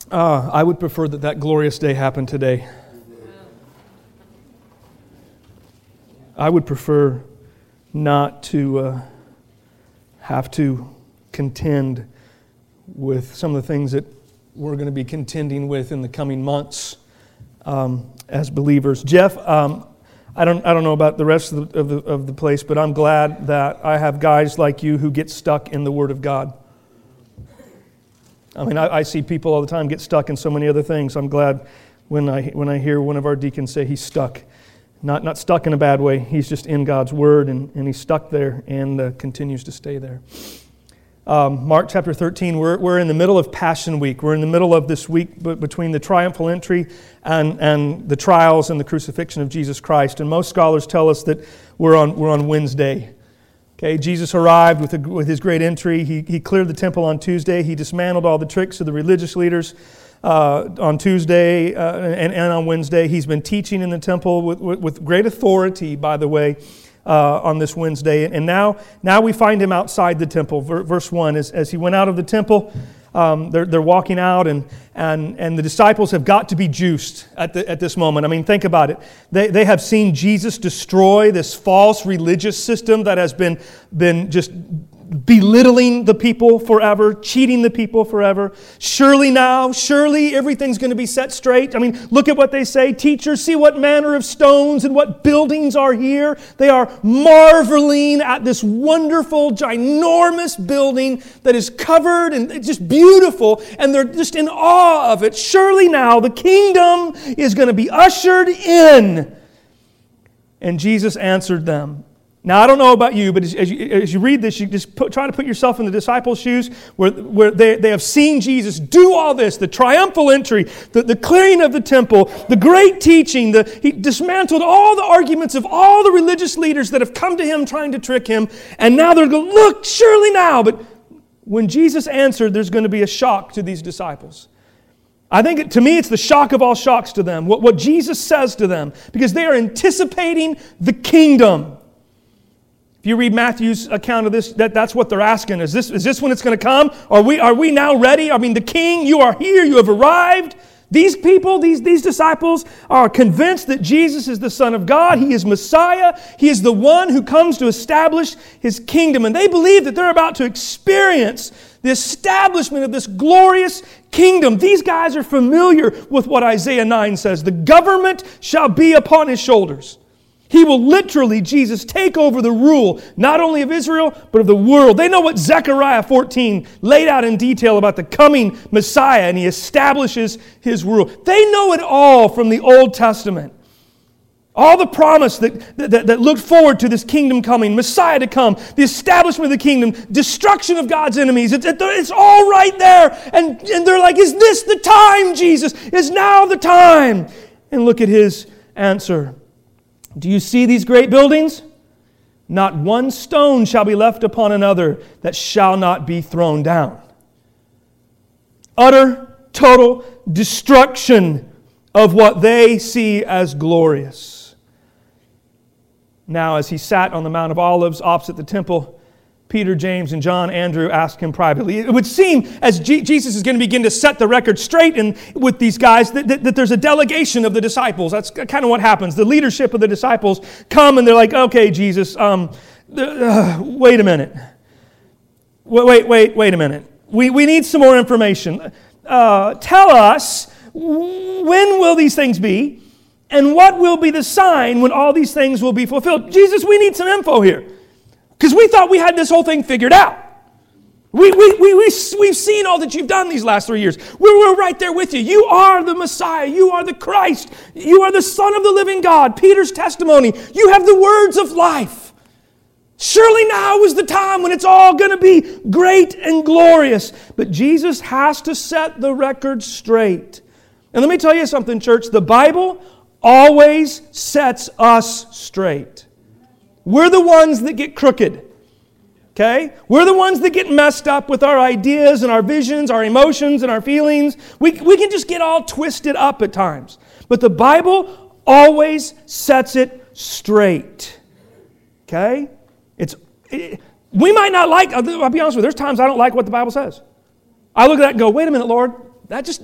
I would prefer that glorious day happened today. I would prefer not to have to contend with some of the things that we're going to be contending with in the coming months as believers. Jeff, I don't know about the rest of the place, but I'm glad that I have guys like you who get stuck in the Word of God. I mean, I see people all the time get stuck in so many other things. I'm glad when I hear one of our deacons say he's stuck. Not stuck in a bad way. He's just in God's Word, and he's stuck there and continues to stay there. Mark chapter 13, we're in the middle of Passion Week. We're in the middle of this week between the triumphal entry and the trials and the crucifixion of Jesus Christ. And most scholars tell us that we're on Wednesday. Okay, Jesus arrived with his great entry. He cleared the temple on Tuesday. He dismantled all the tricks of the religious leaders on Tuesday and on Wednesday. He's been teaching in the temple with great authority, by the way, on this Wednesday. And now we find him outside the temple. Verse 1, as he went out of the temple, they're walking out, and the disciples have got to be juiced at this moment. I mean, think about it. They have seen Jesus destroy this false religious system that has been just belittling the people forever, cheating the people forever. Surely everything's going to be set straight. I mean, look at what they say. Teachers, see what manner of stones and what buildings are here. They are marveling at this wonderful, ginormous building that is covered and it's just beautiful, and they're just in awe of it. Surely now the kingdom is going to be ushered in. And Jesus answered them. Now, I don't know about you, but as you read this, you just try to put yourself in the disciples' shoes where they have seen Jesus do all this, the triumphal entry, the clearing of the temple, the great teaching. He dismantled all the arguments of all the religious leaders that have come to him trying to trick him. And now they're going, look, surely now. But when Jesus answered, there's going to be a shock to these disciples. I think, to me, it's the shock of all shocks to them, what Jesus says to them, because they are anticipating the kingdom. If you read Matthew's account of this, that's what they're asking. Is this when it's going to come? Are we now ready? I mean, the King, you are here, you have arrived. These people, these disciples are convinced that Jesus is the Son of God. He is Messiah. He is the one who comes to establish His kingdom. And they believe that they're about to experience the establishment of this glorious kingdom. These guys are familiar with what Isaiah 9 says. The government shall be upon His shoulders. He will literally, Jesus, take over the rule, not only of Israel, but of the world. They know what Zechariah 14 laid out in detail about the coming Messiah, and He establishes His rule. They know it all from the Old Testament. All the promise that looked forward to this kingdom coming, Messiah to come, the establishment of the kingdom, destruction of God's enemies. It's all right there. And they're like, is this the time, Jesus? Is now the time? And look at His answer. Do you see these great buildings? Not one stone shall be left upon another that shall not be thrown down. Utter, total destruction of what they see as glorious. Now, as He sat on the Mount of Olives opposite the temple, Peter, James, and John, Andrew asked Him privately. It would seem as Jesus is going to begin to set the record straight with these guys that there's a delegation of the disciples. That's kind of what happens. The leadership of the disciples come and they're like, okay, Jesus, wait a minute. Wait a minute. We need some more information. Tell us, when will these things be? And what will be the sign when all these things will be fulfilled? Jesus, we need some info here. Because we thought we had this whole thing figured out. We've seen all that you've done these last 3 years. We're right there with you. You are the Messiah. You are the Christ. You are the Son of the living God. Peter's testimony. You have the words of life. Surely now is the time when it's all going to be great and glorious. But Jesus has to set the record straight. And let me tell you something, church. The Bible always sets us straight. We're the ones that get crooked, okay? We're the ones that get messed up with our ideas and our visions, our emotions and our feelings. We can just get all twisted up at times. But the Bible always sets it straight, okay? We might not like, I'll be honest with you, there's times I don't like what the Bible says. I look at that and go, wait a minute, Lord, That just,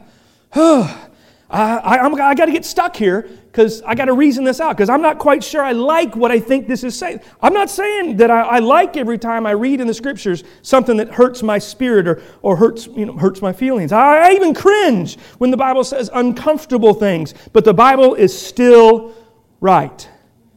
I got to get stuck here because I got to reason this out because I'm not quite sure I like what I think this is saying. I'm not saying that I like every time I read in the Scriptures something that hurts my spirit or hurts my feelings. I even cringe when the Bible says uncomfortable things, but the Bible is still right.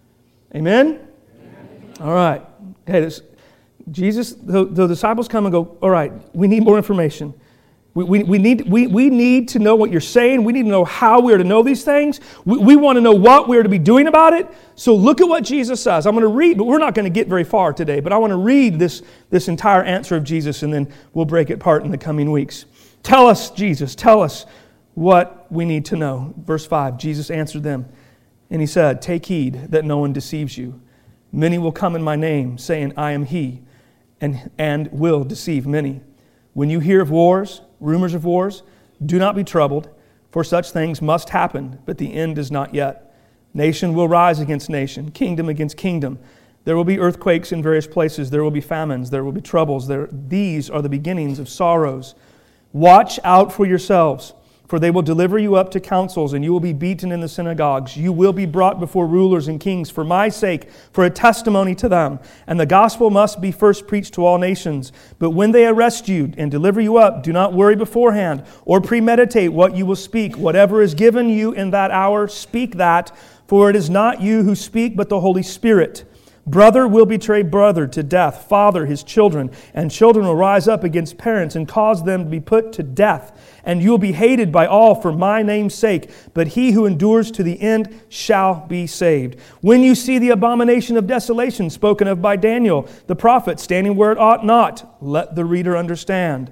Amen? All right. Okay, Jesus, the disciples come and go, all right, we need more information. We need to know what you're saying. We need to know how we are to know these things. We want to know what we are to be doing about it. So look at what Jesus says. I'm going to read, but we're not going to get very far today. But I want to read this entire answer of Jesus, and then we'll break it apart in the coming weeks. Tell us, Jesus, tell us what we need to know. Verse 5, Jesus answered them, and He said, take heed that no one deceives you. Many will come in my name, saying, I am He, and will deceive many. When you hear of wars, rumors of wars, do not be troubled, for such things must happen, but the end is not yet. Nation will rise against nation, kingdom against kingdom. There will be earthquakes in various places. There will be famines. There will be troubles. These are the beginnings of sorrows. Watch out for yourselves, for they will deliver you up to councils, and you will be beaten in the synagogues. You will be brought before rulers and kings for my sake, for a testimony to them. And the gospel must be first preached to all nations. But when they arrest you and deliver you up, do not worry beforehand or premeditate what you will speak. Whatever is given you in that hour, speak that, for it is not you who speak, but the Holy Spirit. Brother will betray brother to death, father his children, and children will rise up against parents and cause them to be put to death. And you will be hated by all for my name's sake, but he who endures to the end shall be saved. When you see the abomination of desolation spoken of by Daniel, the prophet, standing where it ought not, let the reader understand.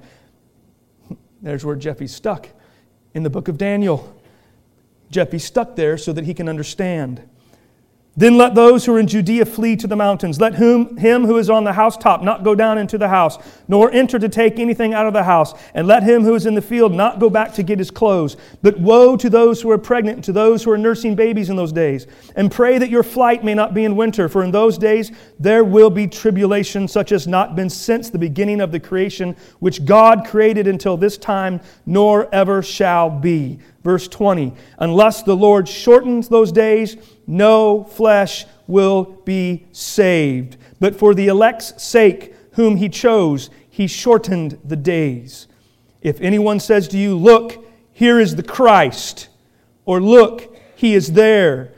There's where Jeffy's stuck, in the book of Daniel. Jeffy's stuck there so that he can understand. Then let those who are in Judea flee to the mountains. Let him who is on the housetop not go down into the house, nor enter to take anything out of the house. And let him who is in the field not go back to get his clothes. But woe to those who are pregnant and to those who are nursing babies in those days. And pray that your flight may not be in winter, for in those days there will be tribulation such as not been since the beginning of the creation, which God created until this time, nor ever shall be. Verse 20, unless the Lord shortens those days, no flesh will be saved. But for the elect's sake, whom He chose, He shortened the days. If anyone says to you, look, here is the Christ, or look, He is there,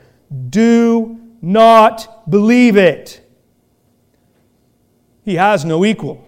do not believe it. He has no equal.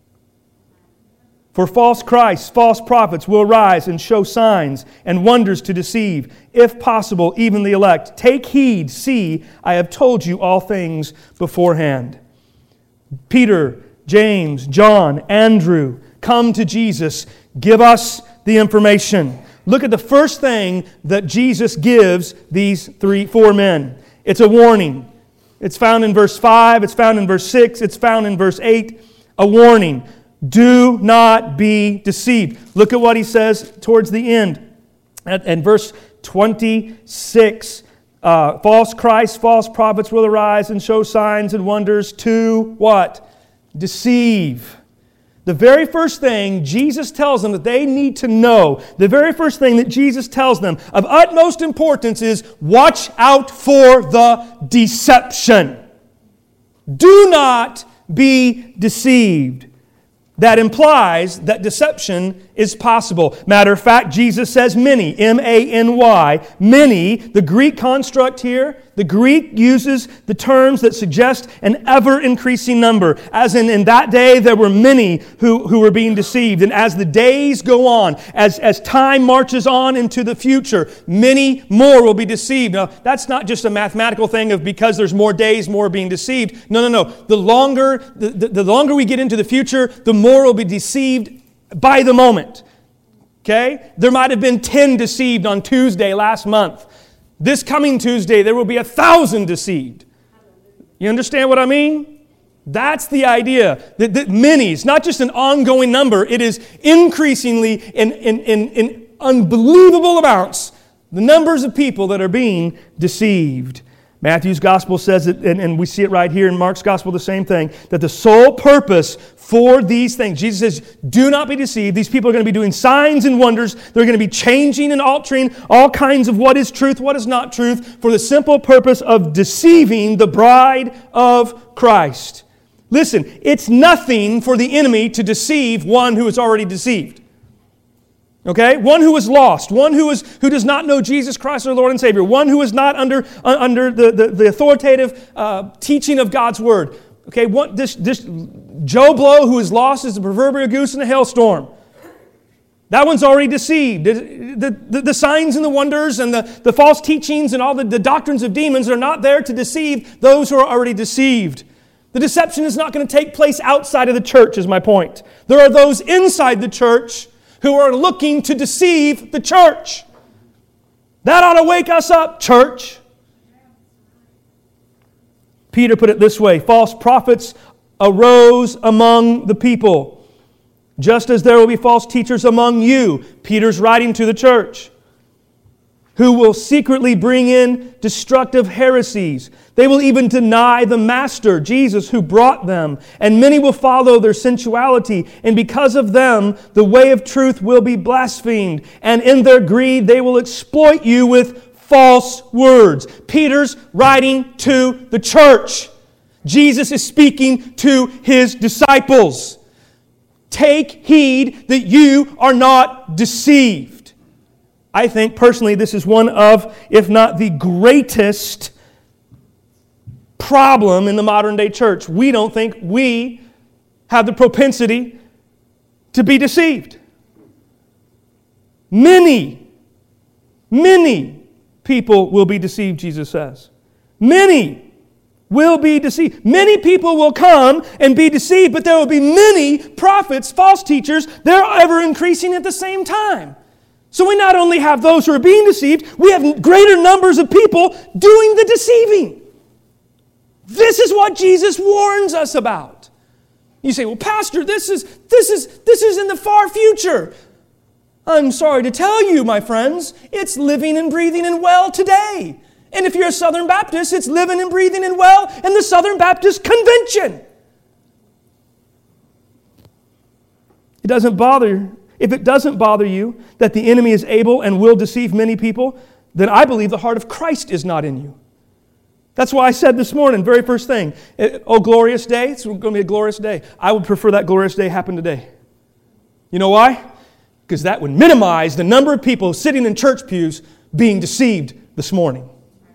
For false Christs, false prophets will rise and show signs and wonders to deceive, if possible, even the elect. Take heed, see, I have told you all things beforehand. Peter, James, John, Andrew, come to Jesus. Give us the information. Look at the first thing that Jesus gives these 4 men. It's a warning. It's found in verse 5, it's found in verse 6, it's found in verse 8. A warning. Do not be deceived. Look at what he says towards the end. And verse 26, false Christs, false prophets will arise and show signs and wonders to what? Deceive. The very first thing Jesus tells them that they need to know, the very first thing that Jesus tells them of utmost importance is watch out for the deception. Do not be deceived. That implies that deception is possible. Matter of fact, Jesus says many, M-A-N-Y, many. The Greek construct here, the Greek uses the terms that suggest an ever-increasing number. As in that day, there were many who were being deceived. And as the days go on, as time marches on into the future, many more will be deceived. Now, that's not just a mathematical thing of because there's more days, more being deceived. No. The longer we get into the future, the more will be deceived by the moment. Okay? There might have been 10 deceived on Tuesday last month. This coming Tuesday, there will be 1,000 deceived. You understand what I mean? That's the idea. That many, it's not just an ongoing number, it is increasingly in unbelievable amounts the numbers of people that are being deceived. Matthew's gospel says it, and we see it right here in Mark's gospel, the same thing, that the sole purpose for these things, Jesus says, do not be deceived. These people are going to be doing signs and wonders. They're going to be changing and altering all kinds of what is truth, what is not truth, for the simple purpose of deceiving the bride of Christ. Listen, it's nothing for the enemy to deceive one who is already deceived. Okay? One who is lost, one who does not know Jesus Christ, our Lord and Savior, one who is not under the authoritative teaching of God's Word. Okay, this Joe Blow who is lost is the proverbial goose in a hailstorm. That one's already deceived. The signs and the wonders and the false teachings and all the doctrines of demons are not there to deceive those who are already deceived. The deception is not going to take place outside of the church, is my point. There are those inside the church who are looking to deceive the church. That ought to wake us up, church. Peter put it this way, false prophets arose among the people, just as there will be false teachers among you. Peter's writing to the church, who will secretly bring in destructive heresies. They will even deny the Master, Jesus, who brought them. And many will follow their sensuality. And because of them, the way of truth will be blasphemed. And in their greed, they will exploit you with false words. Peter's writing to the church. Jesus is speaking to His disciples. Take heed that you are not deceived. I think personally this is one of, if not the greatest problem in the modern day church. We don't think we have the propensity to be deceived. Many people will be deceived, Jesus says. Many will be deceived. Many people will come and be deceived, but there will be many prophets, false teachers, they're ever increasing at the same time. So we not only have those who are being deceived, we have greater numbers of people doing the deceiving. This is what Jesus warns us about. You say, well, Pastor, this is in the far future. I'm sorry to tell you, my friends, it's living and breathing and well today. And if you're a Southern Baptist, it's living and breathing and well in the Southern Baptist Convention. If it doesn't bother you that the enemy is able and will deceive many people, then I believe the heart of Christ is not in you. That's why I said this morning, very first thing, oh, glorious day, it's going to be a glorious day. I would prefer that glorious day happen today. You know why? Because that would minimize the number of people sitting in church pews being deceived this morning.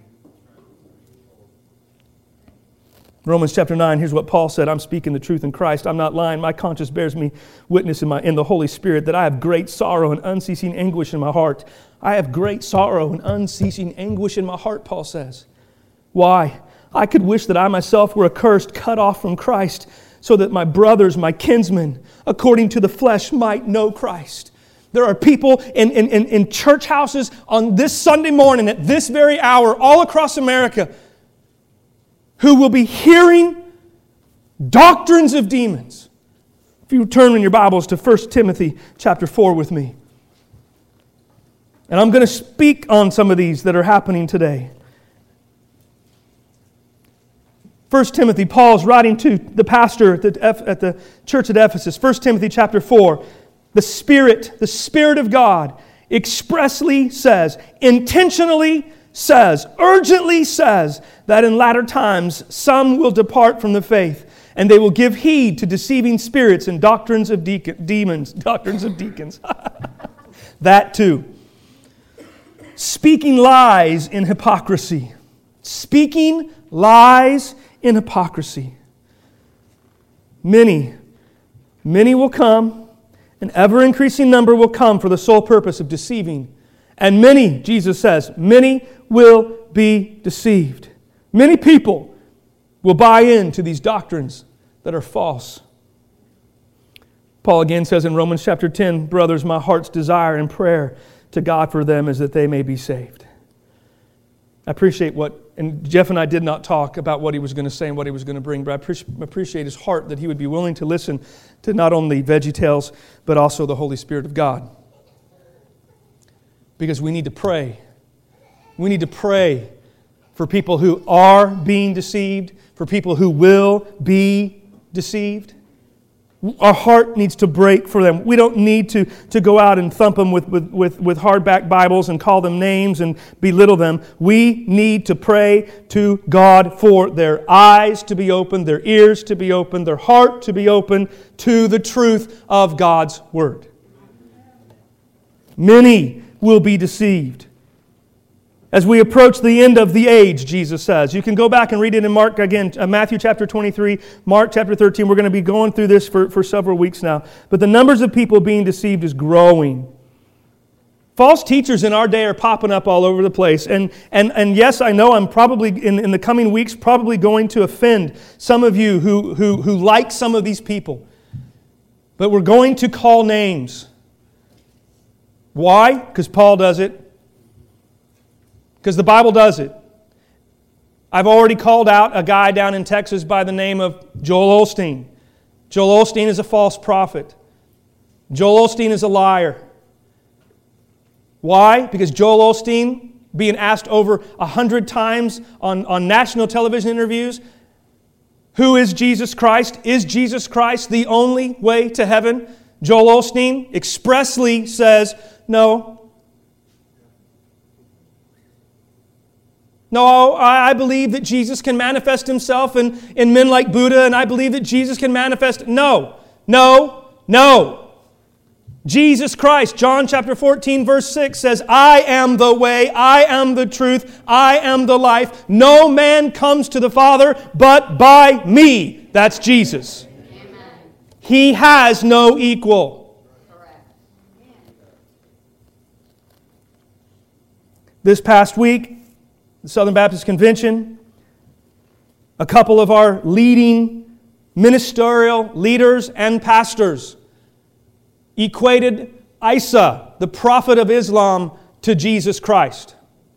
Romans chapter 9, here's what Paul said, I'm speaking the truth in Christ. I'm not lying. My conscience bears me witness in the Holy Spirit that I have great sorrow and unceasing anguish in my heart. I have great sorrow and unceasing anguish in my heart, Paul says. Why? I could wish that I myself were accursed, cut off from Christ, so that my brothers, my kinsmen, according to the flesh, might know Christ. There are people in church houses on this Sunday morning at this very hour all across America who will be hearing doctrines of demons. If you turn in your Bibles to 1 Timothy chapter 4 with me. And I'm going to speak on some of these that are happening today. 1 Timothy, Paul's writing to the pastor at the church at Ephesus. 1 Timothy chapter 4. The Spirit of God expressly says, intentionally says, urgently says, that in latter times some will depart from the faith, and they will give heed to deceiving spirits and doctrines of demons. Doctrines of deacons. That too. Speaking lies in hypocrisy. Speaking lies in hypocrisy. Many will come, an ever-increasing number will come for the sole purpose of deceiving. And many, Jesus says, many will be deceived. Many people will buy into these doctrines that are false. Paul again says in Romans chapter 10, brothers, my heart's desire and prayer to God for them is that they may be saved. I appreciate and Jeff and I did not talk about what he was going to say and what he was going to bring, but I appreciate his heart that he would be willing to listen to not only VeggieTales, but also the Holy Spirit of God. Because we need to pray. We need to pray for people who are being deceived, for people who will be deceived. Our heart needs to break for them. We don't need to go out and thump them with hardback Bibles and call them names and belittle them. We need to pray to God for their eyes to be open, their ears to be open, their heart to be open to the truth of God's Word. Many will be deceived. As we approach the end of the age, Jesus says. You can go back and read it in Mark again, Matthew chapter 23, Mark chapter 13. We're going to be going through this for several weeks now. But the numbers of people being deceived is growing. False teachers in our day are popping up all over the place. And yes, I know I'm probably, in the coming weeks, probably going to offend some of you who like some of these people. But we're going to call names. Why? Because Paul does it. Because the Bible does it. I've already called out a guy down in Texas by the name of Joel Osteen. Joel Osteen is a false prophet. Joel Osteen is a liar. Why? Because Joel Osteen, being asked over 100 times on national television interviews, who is Jesus Christ? Is Jesus Christ the only way to heaven? Joel Osteen expressly says, no. No, I believe that Jesus can manifest Himself in men like Buddha, and I believe that Jesus can manifest... No. Jesus Christ, John chapter 14, verse 6 says, I am the way, I am the truth, I am the life. No man comes to the Father but by me. That's Jesus. Amen. He has no equal. Correct. This past week, the Southern Baptist Convention, a couple of our leading ministerial leaders and pastors equated Isa, the prophet of Islam, to Jesus Christ.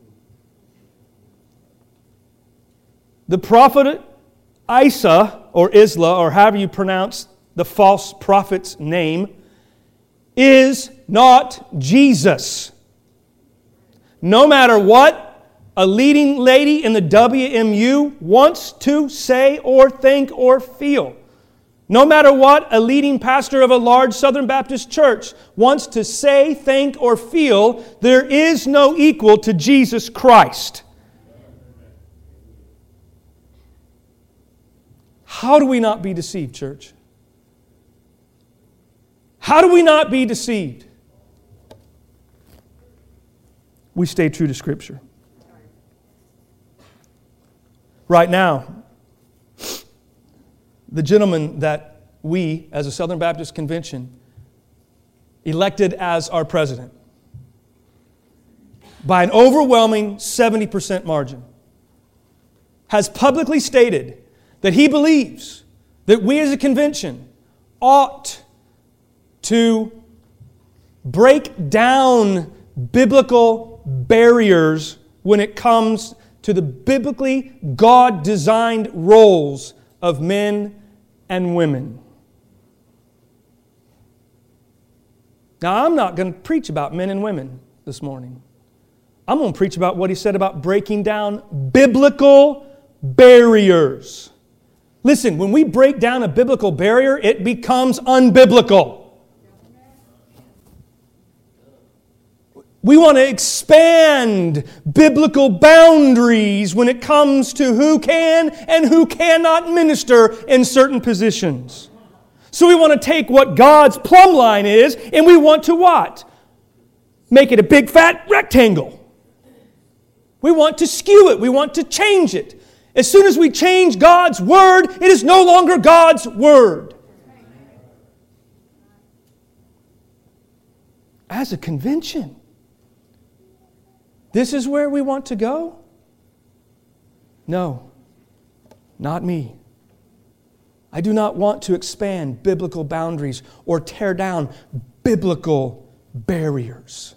The prophet Isa, or Isla, or however you pronounce the false prophet's name, is not Jesus. No matter what a leading lady in the WMU wants to say or think or feel, no matter what a leading pastor of a large Southern Baptist church wants to say, think, or feel, there is no equal to Jesus Christ. How do we not be deceived, church? How do we not be deceived? We stay true to Scripture. Right now, the gentleman that we, as a Southern Baptist Convention, elected as our president, by an overwhelming 70% margin, has publicly stated that he believes that we as a convention ought to break down biblical barriers when it comes to the biblically God-designed roles of men and women. Now, I'm not going to preach about men and women this morning. I'm going to preach about what he said about breaking down biblical barriers. Listen, when we break down a biblical barrier, it becomes unbiblical. We want to expand biblical boundaries when it comes to who can and who cannot minister in certain positions. So we want to take what God's plumb line is and we want to what? Make it a big fat rectangle. We want to skew it. We want to change it. As soon as we change God's Word, it is no longer God's Word. As a convention, this is where we want to go? No, not me. I do not want to expand biblical boundaries or tear down biblical barriers.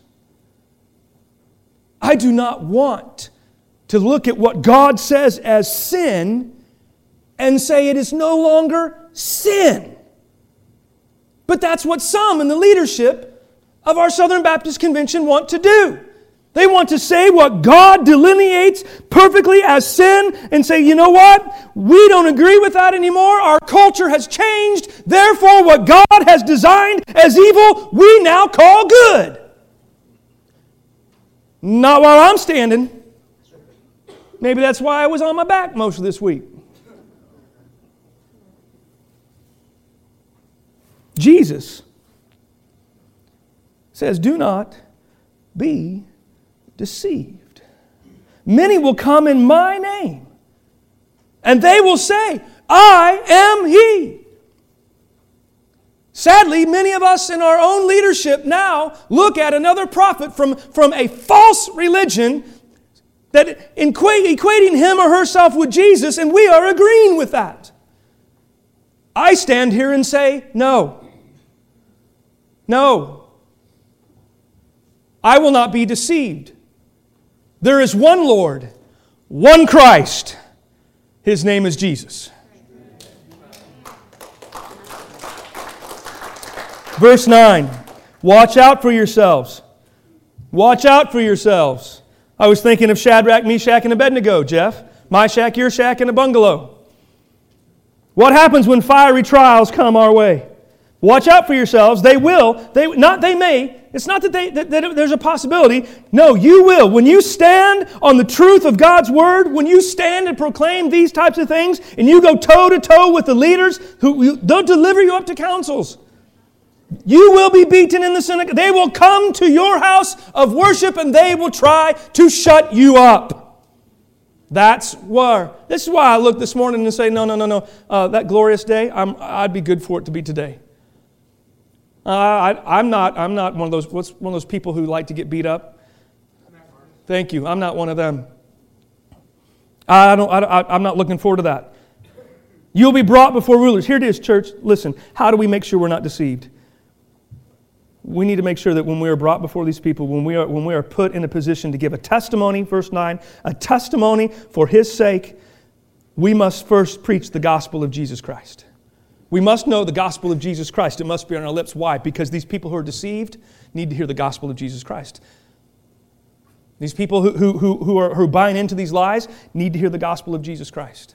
I do not want to look at what God says as sin and say it is no longer sin. But that's what some in the leadership of our Southern Baptist Convention want to do. They want to say what God delineates perfectly as sin and say, you know what? We don't agree with that anymore. Our culture has changed. Therefore, what God has designed as evil, we now call good. Not while I'm standing. Maybe that's why I was on my back most of this week. Jesus says, do not be deceived. Many will come in my name, and they will say, I am He. Sadly, many of us in our own leadership now look at another prophet from a false religion that equating him or herself with Jesus, and we are agreeing with that. I stand here and say, no. No. I will not be deceived. There is one Lord, one Christ. His name is Jesus. Verse 9. Watch out for yourselves. Watch out for yourselves. I was thinking of Shadrach, Meshach, and Abednego, Jeff. My shack, your shack, and a bungalow. What happens when fiery trials come our way? Watch out for yourselves. They will. They may. It's not that there's a possibility. No, you will. When you stand on the truth of God's Word, when you stand and proclaim these types of things, and you go toe-to-toe with the leaders they'll deliver you up to councils. You will be beaten in the synagogue. They will come to your house of worship and they will try to shut you up. This is why I look this morning and say, no. That glorious day, I'd be good for it to be today. I'm not one of those people who like to get beat up. Thank you. I'm not one of them. I'm not looking forward to that. You'll be brought before rulers. Here it is, church. Listen, how do we make sure we're not deceived? We need to make sure that when we are brought before these people, when we are put in a position to give a testimony, verse 9, a testimony for His sake, we must first preach the gospel of Jesus Christ. We must know the gospel of Jesus Christ. It must be on our lips. Why? Because these people who are deceived need to hear the gospel of Jesus Christ. These people who are buying into these lies need to hear the gospel of Jesus Christ.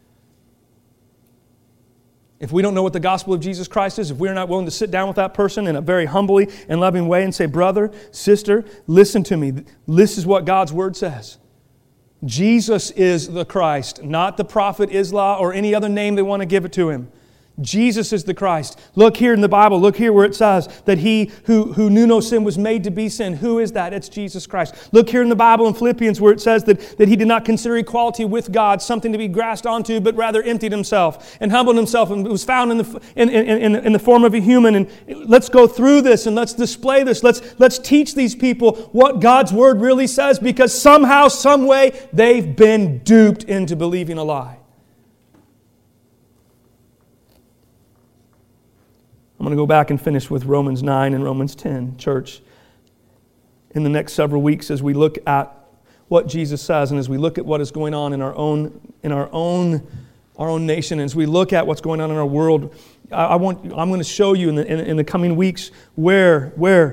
If we don't know what the gospel of Jesus Christ is, if we're not willing to sit down with that person in a very humbly and loving way and say, brother, sister, listen to me. This is what God's Word says. Jesus is the Christ, not the prophet Islam or any other name they want to give it to Him. Jesus is the Christ. Look here in the Bible. Look here where it says that He who knew no sin was made to be sin. Who is that? It's Jesus Christ. Look here in the Bible in Philippians where it says that He did not consider equality with God something to be grasped onto, but rather emptied Himself and humbled Himself and was found in the form of a human. And let's go through this and let's display this. Let's teach these people what God's Word really says, because somehow, some way, they've been duped into believing a lie. I'm going to go back and finish with Romans 9 and Romans 10, church. In the next several weeks, as we look at what Jesus says, and as we look at what is going on in our own nation, and as we look at what's going on in our world, I'm going to show you in the coming weeks where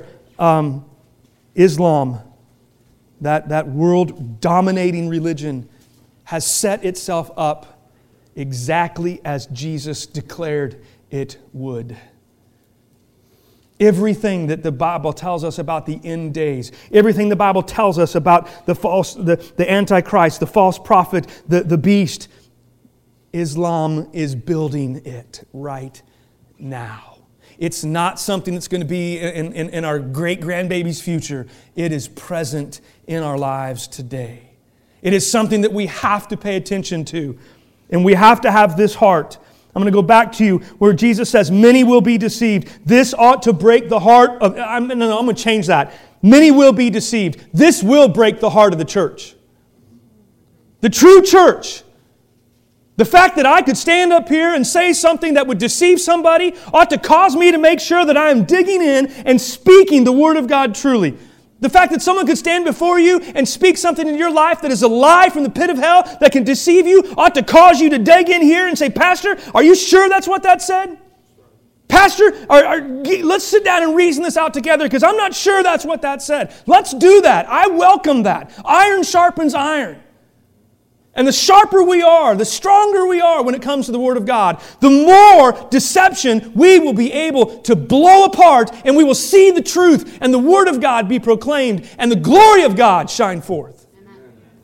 Islam, that world-dominating religion, has set itself up exactly as Jesus declared it would. Everything that the Bible tells us about the end days, everything the Bible tells us about the Antichrist, the false prophet, the beast, Islam is building it right now. It's not something that's going to be in our great-grandbaby's future. It is present in our lives today. It is something that we have to pay attention to. And we have to have this heart. I'm going to go back to you where Jesus says, many will be deceived. This ought to break the heart of... I'm going to change that. Many will be deceived. This will break the heart of the church. The true church. The fact that I could stand up here and say something that would deceive somebody ought to cause me to make sure that I am digging in and speaking the Word of God truly. The fact that someone could stand before you and speak something in your life that is a lie from the pit of hell that can deceive you ought to cause you to dig in here and say, Pastor, are you sure that's what that said? Pastor, let's sit down and reason this out together because I'm not sure that's what that said. Let's do that. I welcome that. Iron sharpens iron. And the sharper we are, the stronger we are when it comes to the Word of God, the more deception we will be able to blow apart, and we will see the truth and the Word of God be proclaimed and the glory of God shine forth. Amen.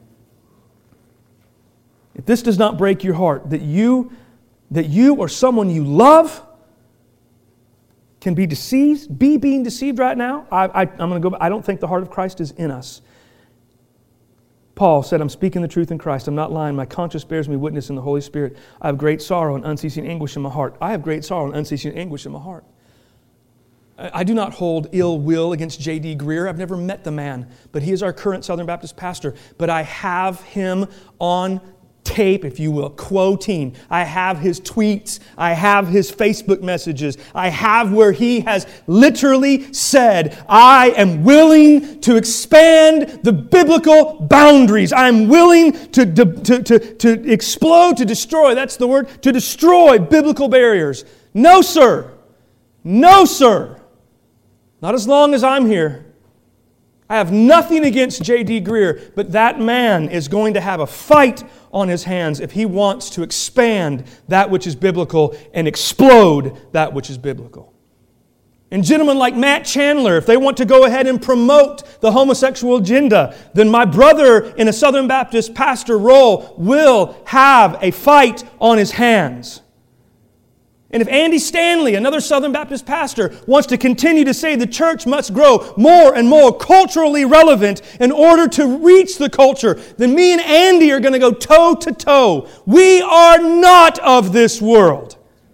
If this does not break your heart, that you or someone you love can be deceived, being deceived right now, I'm going to go. I don't think the heart of Christ is in us. Paul said, I'm speaking the truth in Christ. I'm not lying. My conscience bears me witness in the Holy Spirit. I have great sorrow and unceasing anguish in my heart. I have great sorrow and unceasing anguish in my heart. I do not hold ill will against J.D. Greear. I've never met the man, but he is our current Southern Baptist pastor. But I have him on tape, if you will, quoting. I have his tweets. I have his Facebook messages. I have where he has literally said, I am willing to expand the biblical boundaries. I'm willing to explode, to destroy. That's the word. To destroy biblical barriers. No, sir. No, sir. Not as long as I'm here. I have nothing against J.D. Greear, but that man is going to have a fight on his hands if he wants to expand that which is biblical and explode that which is biblical. And gentlemen like Matt Chandler, if they want to go ahead and promote the homosexual agenda, then my brother in a Southern Baptist pastor role will have a fight on his hands. And if Andy Stanley, another Southern Baptist pastor, wants to continue to say the church must grow more and more culturally relevant in order to reach the culture, then me and Andy are going to go toe to toe. We are not of this world.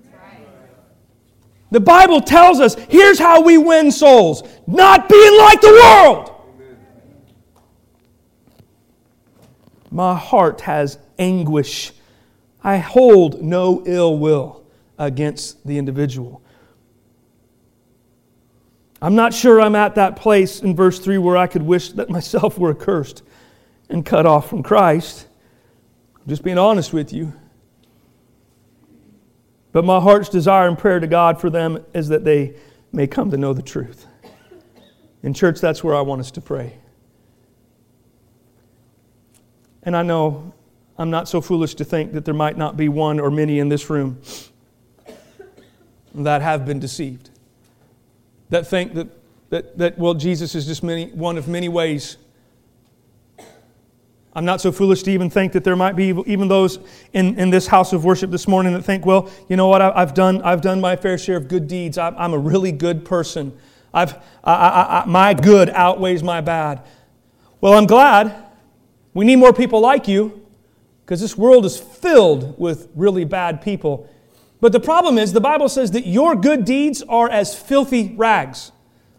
The Bible tells us, here's how we win souls. Not being like the world. My heart has anguish. I hold no ill will against the individual. I'm not sure I'm at that place in verse 3 where I could wish that myself were accursed and cut off from Christ. I'm just being honest with you. But my heart's desire and prayer to God for them is that they may come to know the truth. In church, that's where I want us to pray. And I know I'm not so foolish to think that there might not be one or many in this room that have been deceived. That think that well, Jesus is just one of many ways. I'm not so foolish to even think that there might be even those in this house of worship this morning that think, well, you know what, I've done my fair share of good deeds. I'm a really good person. My good outweighs my bad. Well, I'm glad. We need more people like you because this world is filled with really bad people. But the problem is, the Bible says that your good deeds are as filthy rags.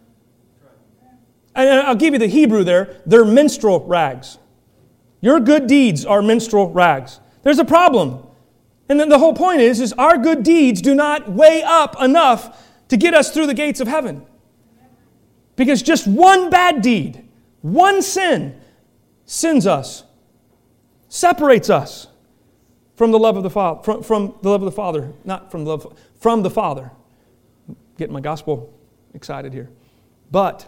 And I'll give you the Hebrew there. They're menstrual rags. Your good deeds are menstrual rags. There's a problem. And then the whole point is our good deeds do not weigh up enough to get us through the gates of heaven. Because just one bad deed, one sin, sins us, separates us from the love of the Father, from the love of the Father, not from the love, from the Father. Getting my gospel excited here. But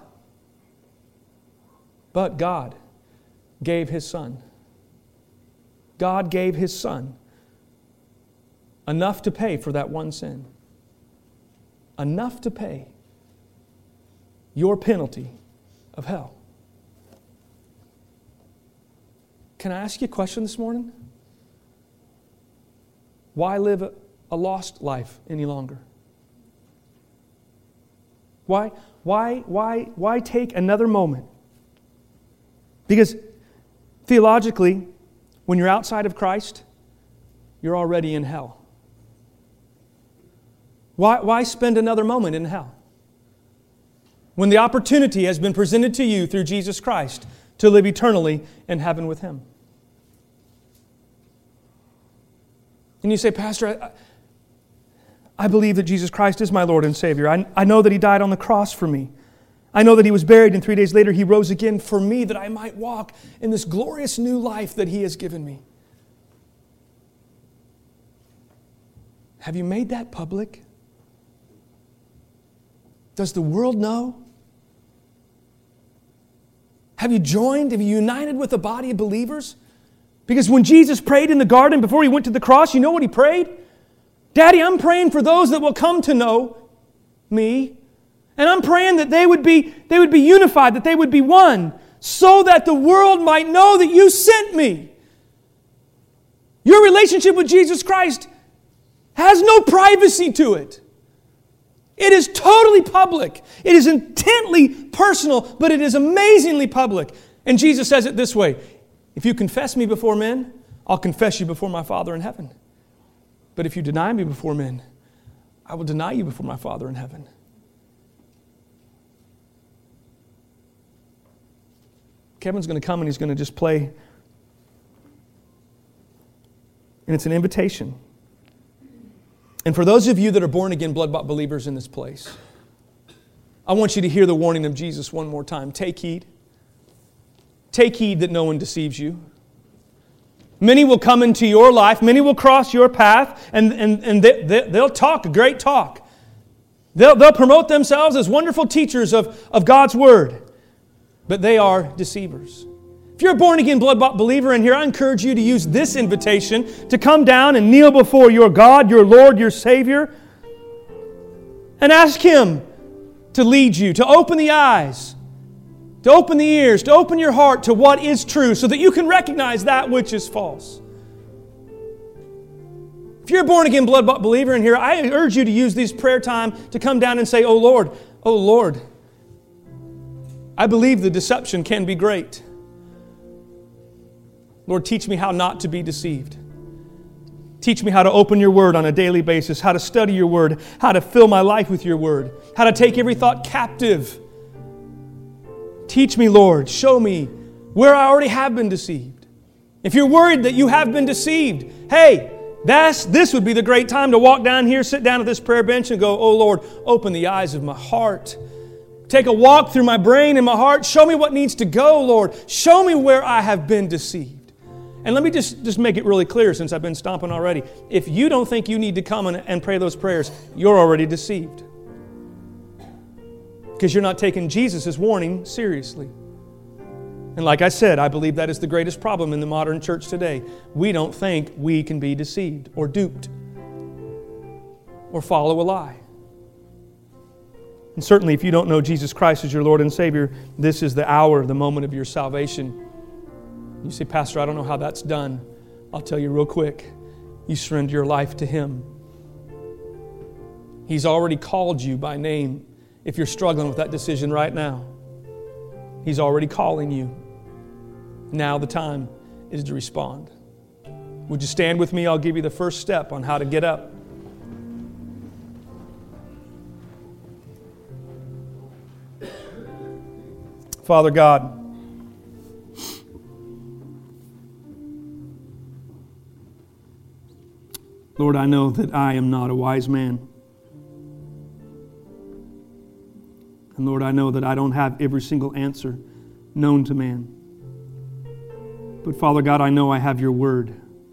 God gave His Son. God gave His Son enough to pay for that one sin. Enough to pay your penalty of hell. Can I ask you a question this morning? Why live a lost life any longer? Why take another moment? Because theologically, when you're outside of Christ, you're already in hell. Why spend another moment in hell? When the opportunity has been presented to you through Jesus Christ to live eternally in heaven with Him. And you say, Pastor, I believe that Jesus Christ is my Lord and Savior. I know that He died on the cross for me. I know that He was buried and 3 days later He rose again for me that I might walk in this glorious new life that He has given me. Have you made that public? Does the world know? Have you joined? Have you united with a body of believers? Because when Jesus prayed in the garden before He went to the cross, you know what He prayed? Daddy, I'm praying for those that will come to know Me. And I'm praying that they would be unified, that they would be one, so that the world might know that You sent Me. Your relationship with Jesus Christ has no privacy to it. It is totally public. It is intently personal, but it is amazingly public. And Jesus says it this way, if you confess Me before men, I'll confess you before My Father in heaven. But if you deny Me before men, I will deny you before My Father in heaven. Kevin's going to come and he's going to just play. And it's an invitation. And for those of you that are born again, blood-bought believers in this place, I want you to hear the warning of Jesus one more time. Take heed. Take heed that no one deceives you. Many will come into your life. Many will cross your path. And they'll talk a great talk. They'll promote themselves as wonderful teachers of God's Word. But they are deceivers. If you're a born-again, blood-bought believer in here, I encourage you to use this invitation to come down and kneel before your God, your Lord, your Savior, and ask Him to lead you, to open the eyes, to open the ears, to open your heart to what is true so that you can recognize that which is false. If you're a born-again, blood-bought believer in here, I urge you to use this prayer time to come down and say, oh Lord, I believe the deception can be great. Lord, teach me how not to be deceived. Teach me how to open Your Word on a daily basis, how to study Your Word, how to fill my life with Your Word, how to take every thought captive. Teach me, Lord. Show me where I already have been deceived. If you're worried that you have been deceived, hey, this would be the great time to walk down here, sit down at this prayer bench and go, oh Lord, open the eyes of my heart. Take a walk through my brain and my heart. Show me what needs to go, Lord. Show me where I have been deceived. And let me just make it really clear since I've been stomping already. If you don't think you need to come and pray those prayers, you're already deceived. Because you're not taking Jesus' warning seriously. And like I said, I believe that is the greatest problem in the modern church today. We don't think we can be deceived or duped or follow a lie. And certainly if you don't know Jesus Christ as your Lord and Savior, this is the hour, the moment of your salvation. You say, Pastor, I don't know how that's done. I'll tell you real quick. You surrender your life to Him. He's already called you by name if you're struggling with that decision right now. He's already calling you. Now the time is to respond. Would you stand with me? I'll give you the first step on how to get up. Father God, Lord, I know that I am not a wise man. And Lord, I know that I don't have every single answer known to man. But Father God, I know I have Your Word.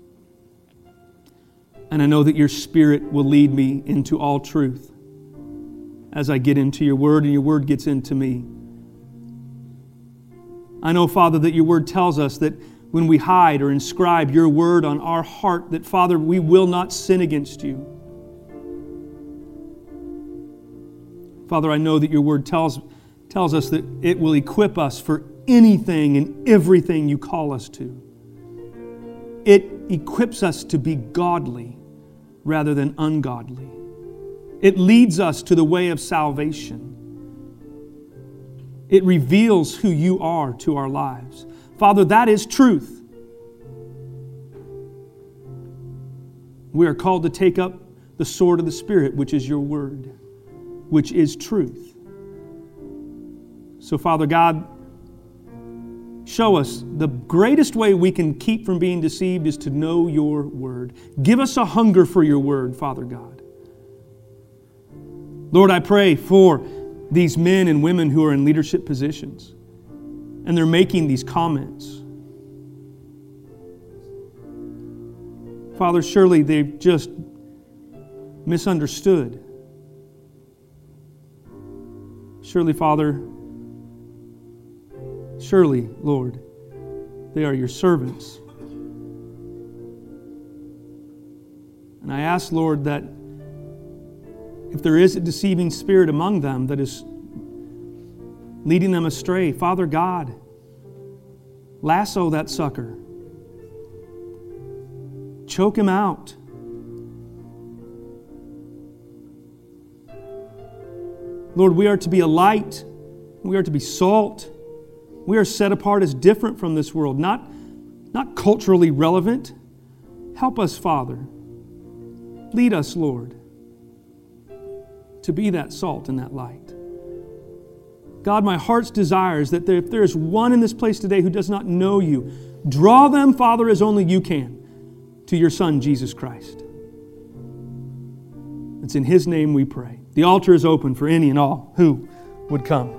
And I know that Your Spirit will lead me into all truth as I get into Your Word and Your Word gets into me. I know, Father, that Your Word tells us that when we hide or inscribe Your Word on our heart, that, Father, we will not sin against You. Father, I know that Your Word tells us that it will equip us for anything and everything You call us to. It equips us to be godly rather than ungodly. It leads us to the way of salvation. It reveals who You are to our lives. Father, that is truth. We are called to take up the sword of the Spirit, which is Your Word, which is truth. So, Father God, show us the greatest way we can keep from being deceived is to know Your Word. Give us a hunger for Your Word, Father God. Lord, I pray for these men and women who are in leadership positions and they're making these comments. Father, surely they've just misunderstood. Surely, Father, surely, Lord, they are your servants. And I ask, Lord, that if there is a deceiving spirit among them that is leading them astray, Father God, lasso that sucker. Choke him out. Lord, we are to be a light. We are to be salt. We are set apart as different from this world, not culturally relevant. Help us, Father. Lead us, Lord, to be that salt and that light. God, my heart's desire is that if there is one in this place today who does not know you, draw them, Father, as only you can, to your Son, Jesus Christ. It's in His name we pray. The altar is open for any and all who would come.